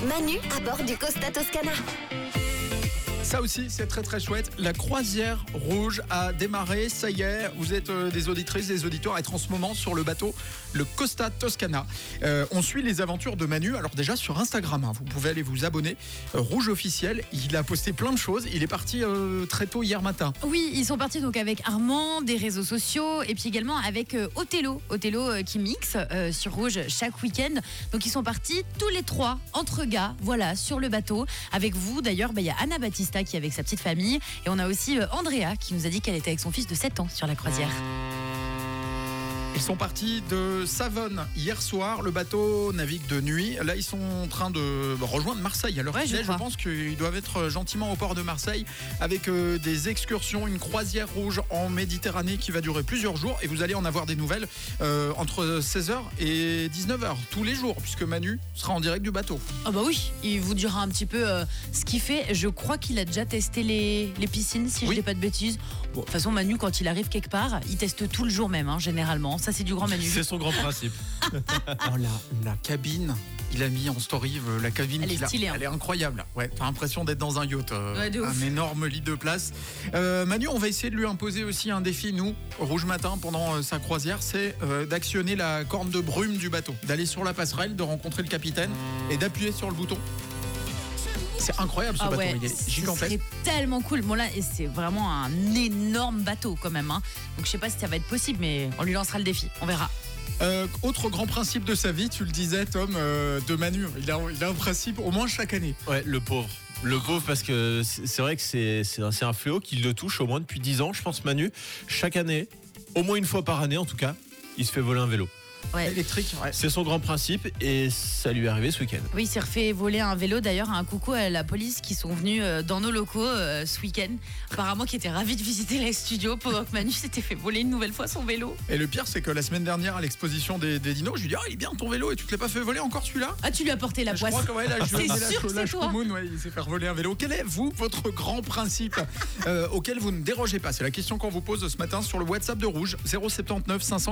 Manu à bord du Costa Toscana. Ça aussi, c'est très très chouette. La croisière rouge a démarré. Ça y est, vous êtes des auditrices, des auditeurs à être en ce moment sur le bateau, le Costa Toscana. On suit les aventures de Manu. Alors déjà sur Instagram, vous pouvez aller vous abonner. Rouge officiel, il a posté plein de choses. Il est parti très tôt hier matin. Oui, ils sont partis donc avec Armand, des réseaux sociaux, et puis également avec Othello qui mixe sur Rouge chaque week-end. Donc ils sont partis tous les trois entre gars, voilà, sur le bateau. Avec vous d'ailleurs, il y a Anna Battista qui est avec sa petite famille, et on a aussi Andrea qui nous a dit qu'elle était avec son fils de 7 ans sur la croisière. Ils sont partis de Savone hier soir. Le bateau navigue de nuit. Là, ils sont en train de rejoindre Marseille. Alors, je pense qu'ils doivent être gentiment au port de Marseille avec des excursions, une croisière rouge en Méditerranée qui va durer plusieurs jours. Et vous allez en avoir des nouvelles entre 16h et 19h tous les jours, puisque Manu sera en direct du bateau. Ah bah oui, il vous dira un petit peu ce qu'il fait. Je crois qu'il a déjà testé les piscines, si je dis pas de bêtises. Bon, de toute façon, Manu, quand il arrive quelque part, il teste tout le jour même, généralement. Ça, c'est du grand Manu. C'est son grand principe. Oh, la cabine, il a mis en story la cabine. Elle est stylée. Elle est incroyable. Ouais, t'as l'impression d'être dans un yacht. De ouf. Un énorme lit de place. Manu, on va essayer de lui imposer aussi un défi, nous, Rouge Matin, pendant sa croisière. C'est d'actionner la corne de brume du bateau, d'aller sur la passerelle, de rencontrer le capitaine et d'appuyer sur le bouton. C'est incroyable ce bateau, il est gigantesque. C'est tellement cool. Bon là, c'est vraiment un énorme bateau quand même. Donc je sais pas si ça va être possible, mais on lui lancera le défi. On verra. Autre grand principe de sa vie, tu le disais, Tom, de Manu. Il a un principe au moins chaque année. Ouais, le pauvre. Le pauvre, parce que c'est vrai que c'est un fléau qui le touche au moins depuis 10 ans, je pense, Manu. Chaque année, au moins une fois par année en tout cas, il se fait voler un vélo. Ouais. Électrique, ouais. C'est son grand principe et ça lui est arrivé ce week-end. Oui, il s'est refait voler un vélo. D'ailleurs, un coucou à la police qui sont venus dans nos locaux ce week-end. Apparemment, qui étaient ravis de visiter les studios pendant que Manu s'était fait voler une nouvelle fois son vélo. Et le pire, c'est que la semaine dernière, à l'exposition des dinos, je lui dis il est bien ton vélo et tu te l'as pas fait voler encore celui-là? Ah, tu lui as porté la poisse. Je crois que là, C'est sûr que c'est toi. Il s'est fait voler un vélo. Quel est, vous, votre grand principe auquel vous ne dérogez pas? C'est la question qu'on vous pose ce matin sur le WhatsApp de Rouge, 079 500.